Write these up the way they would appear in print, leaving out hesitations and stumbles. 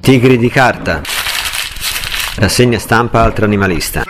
Tigri di carta. Rassegna stampa Altro Animalista.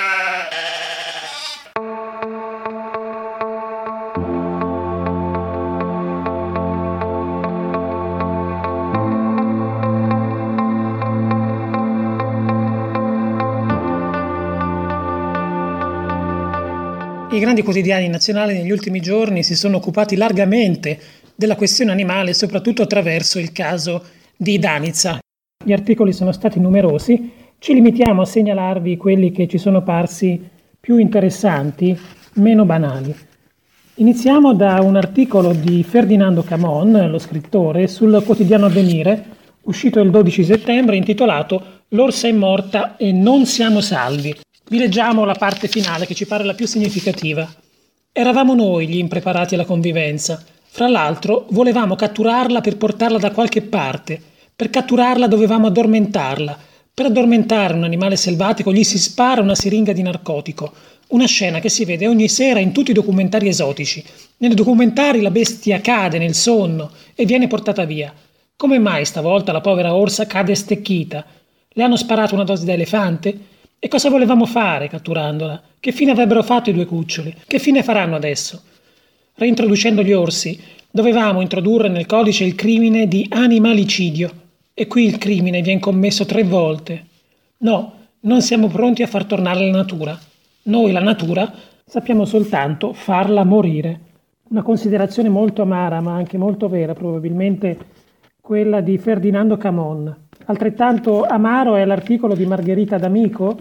I grandi quotidiani nazionali negli ultimi giorni si sono occupati largamente della questione animale, soprattutto attraverso il caso di Danica. Gli articoli sono stati numerosi, ci limitiamo a segnalarvi quelli che ci sono parsi più interessanti, meno banali. Iniziamo da un articolo di Ferdinando Camon, lo scrittore, sul quotidiano Avvenire, uscito il 12 settembre, intitolato "L'orsa è morta e non siamo salvi". Vi leggiamo la parte finale che ci pare la più significativa. Eravamo noi gli impreparati alla convivenza. Fra l'altro, volevamo catturarla per portarla da qualche parte. Per catturarla dovevamo addormentarla. Per addormentare un animale selvatico gli si spara una siringa di narcotico. Una scena che si vede ogni sera in tutti i documentari esotici. Nei documentari la bestia cade nel sonno e viene portata via. Come mai stavolta la povera orsa cade stecchita? Le hanno sparato una dose da elefante? E cosa volevamo fare catturandola? Che fine avrebbero fatto i due cuccioli? Che fine faranno adesso? Reintroducendo gli orsi, dovevamo introdurre nel codice il crimine di animalicidio. E qui il crimine viene commesso 3 volte. No, non siamo pronti a far tornare la natura. Noi, la natura, sappiamo soltanto farla morire. Una considerazione molto amara, ma anche molto vera, probabilmente quella di Ferdinando Camon. Altrettanto amaro è l'articolo di Margherita D'Amico,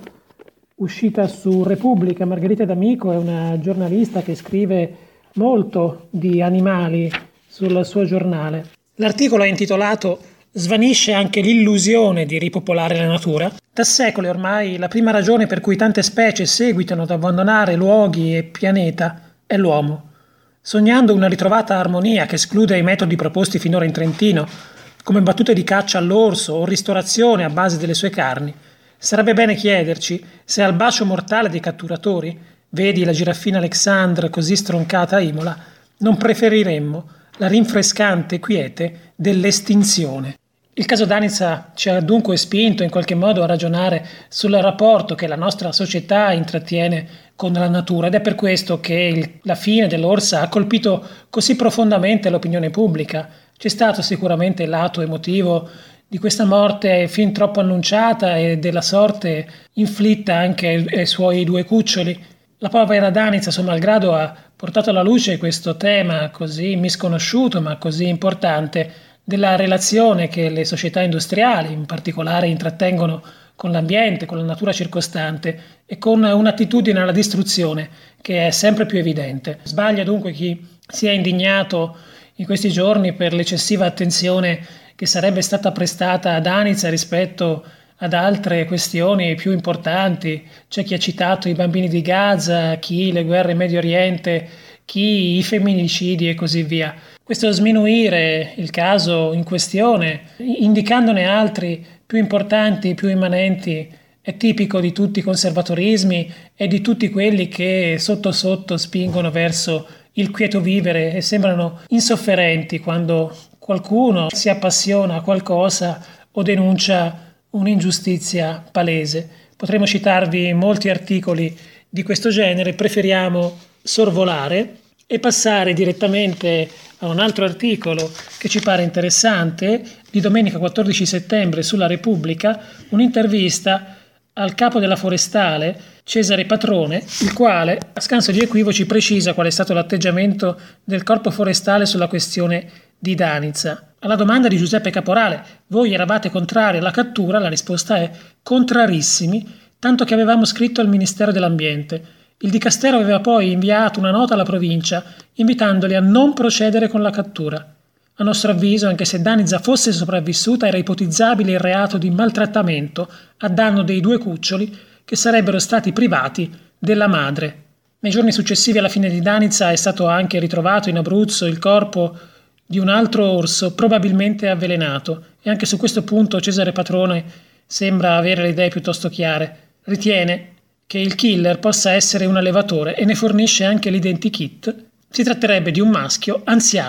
uscita su Repubblica. Margherita D'Amico è una giornalista che scrive molto di animali sul suo giornale. L'articolo è intitolato "Svanisce anche l'illusione di ripopolare la natura". Da secoli ormai la prima ragione per cui tante specie seguitano ad abbandonare luoghi e pianeta è l'uomo. Sognando una ritrovata armonia che esclude i metodi proposti finora in Trentino, come battute di caccia all'orso o ristorazione a base delle sue carni, sarebbe bene chiederci se al bacio mortale dei catturatori, vedi la giraffina Alexandre così stroncata a Imola, non preferiremmo la rinfrescante quiete dell'estinzione. Il caso Danica ci ha dunque spinto in qualche modo a ragionare sul rapporto che la nostra società intrattiene con la natura, ed è per questo che la fine dell'orsa ha colpito così profondamente l'opinione pubblica. C'è stato sicuramente il lato emotivo di questa morte fin troppo annunciata e della sorte inflitta anche ai suoi 2 cuccioli. La povera Danica, suo malgrado, ha portato alla luce questo tema così misconosciuto ma così importante della relazione che le società industriali in particolare intrattengono con l'ambiente, con la natura circostante e con un'attitudine alla distruzione che è sempre più evidente. Sbaglia dunque chi si è indignato in questi giorni per l'eccessiva attenzione che sarebbe stata prestata a Danica rispetto ad altre questioni più importanti. C'è chi ha citato i bambini di Gaza, chi le guerre in Medio Oriente, chi i femminicidi e così via. Questo sminuire il caso in questione, indicandone altri più importanti, più immanenti, è tipico di tutti i conservatorismi e di tutti quelli che sotto sotto spingono verso il quieto vivere e sembrano insofferenti quando qualcuno si appassiona a qualcosa o denuncia un'ingiustizia palese. Potremmo citarvi molti articoli di questo genere, preferiamo sorvolare e passare direttamente a un altro articolo che ci pare interessante, di domenica 14 settembre sulla Repubblica, un'intervista al capo della Forestale, Cesare Patrone, il quale, a scanso di equivoci, precisa qual è stato l'atteggiamento del Corpo Forestale sulla questione di Danica. Alla domanda di Giuseppe Caporale, voi eravate contrari alla cattura, la risposta è contrarissimi, tanto che avevamo scritto al Ministero dell'Ambiente. Il Dicastero aveva poi inviato una nota alla provincia invitandoli a non procedere con la cattura. A nostro avviso, anche se Danica fosse sopravvissuta, era ipotizzabile il reato di maltrattamento a danno dei 2 cuccioli che sarebbero stati privati della madre. Nei giorni successivi alla fine di Danica è stato anche ritrovato in Abruzzo il corpo di un altro orso, probabilmente avvelenato, e anche su questo punto Cesare Patrone sembra avere le idee piuttosto chiare. Ritiene che il killer possa essere un allevatore e ne fornisce anche l'identikit. Si tratterebbe di un maschio anziano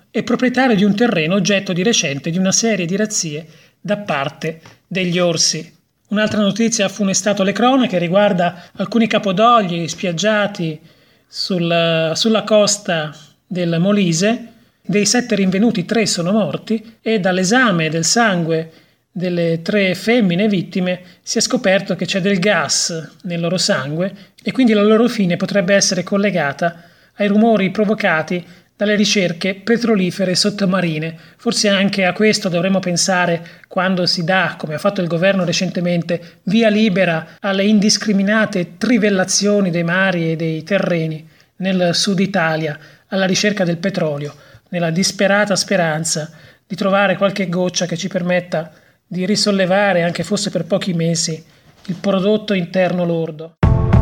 e proprietario di un terreno oggetto di recente di una serie di razzie da parte degli orsi. Un'altra notizia ha funestato le cronache, riguarda alcuni capodogli spiaggiati sulla costa del Molise. Dei 7 rinvenuti 3 sono morti e dall'esame del sangue delle 3 femmine vittime si è scoperto che c'è del gas nel loro sangue e quindi la loro fine potrebbe essere collegata ai rumori provocati dalle ricerche petrolifere sottomarine. Forse anche a questo dovremmo pensare quando si dà, come ha fatto il governo recentemente, via libera alle indiscriminate trivellazioni dei mari e dei terreni nel sud Italia alla ricerca del petrolio, nella disperata speranza di trovare qualche goccia che ci permetta di risollevare, anche fosse per pochi mesi, il prodotto interno lordo.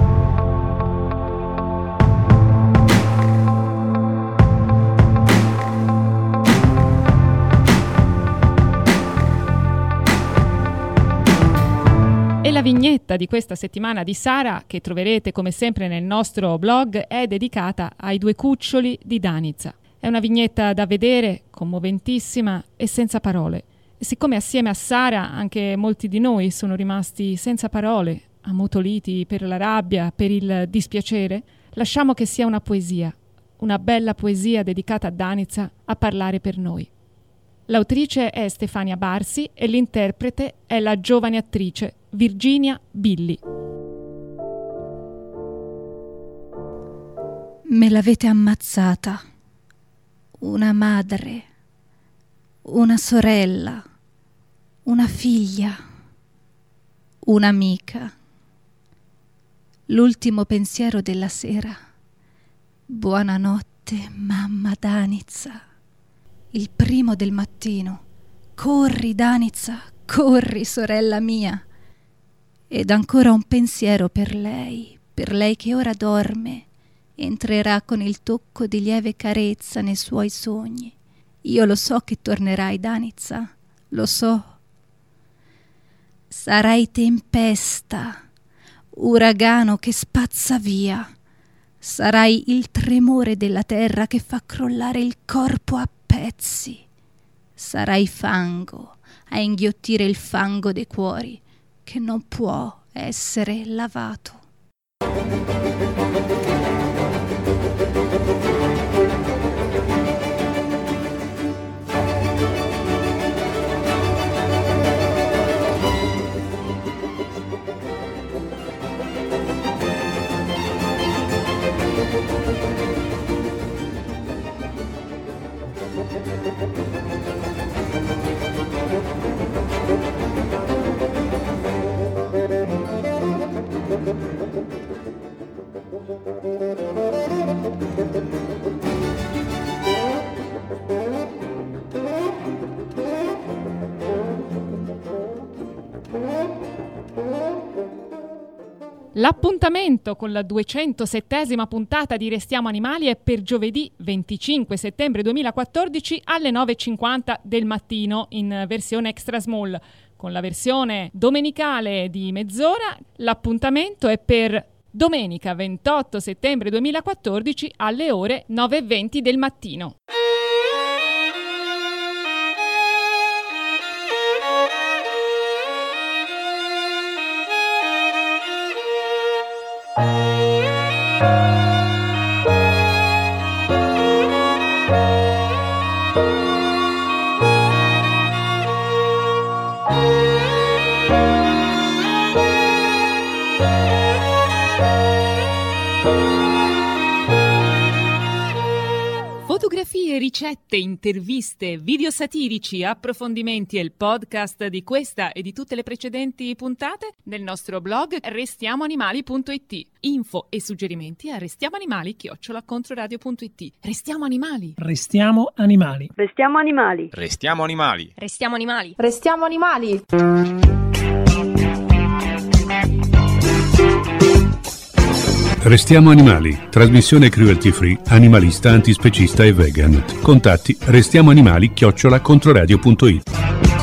E la vignetta di questa settimana di Sara, che troverete come sempre nel nostro blog, è dedicata ai 2 cuccioli di Danica. È una vignetta da vedere, commoventissima e senza parole. E siccome assieme a Sara anche molti di noi sono rimasti senza parole, ammutoliti per la rabbia, per il dispiacere, lasciamo che sia una poesia, una bella poesia dedicata a Danica, a parlare per noi. L'autrice è Stefania Barsi e l'interprete è la giovane attrice Virginia Billi. Me l'avete ammazzata. Una madre, una sorella, una figlia, un'amica. L'ultimo pensiero della sera. Buonanotte, mamma Danica. Il primo del mattino. Corri, Danica, corri, sorella mia. Ed ancora un pensiero per lei che ora dorme. Entrerà con il tocco di lieve carezza nei suoi sogni. Io lo so che tornerai, Danica, lo so. Sarai tempesta, uragano che spazza via. Sarai il tremore della terra che fa crollare il corpo a pezzi. Sarai fango a inghiottire il fango dei cuori che non può essere lavato. L'appuntamento con la 207ª puntata di Restiamo Animali è per giovedì 25 settembre 2014 alle 9:50 del mattino in versione extra small. Con la versione domenicale di mezz'ora l'appuntamento è per domenica 28 settembre 2014 alle ore 9:20 del mattino. Fotografie, ricette, interviste, video satirici, approfondimenti e il podcast di questa e di tutte le precedenti puntate nel nostro blog restiamoanimali.it. Info e suggerimenti a restiamoanimali@controradio.it. Restiamo animali. Restiamo animali. Restiamo animali. Restiamo animali. Restiamo animali. Restiamo animali. Restiamo animali, trasmissione cruelty free, animalista, antispecista e vegan. Contatti restiamoanimali@controradio.it.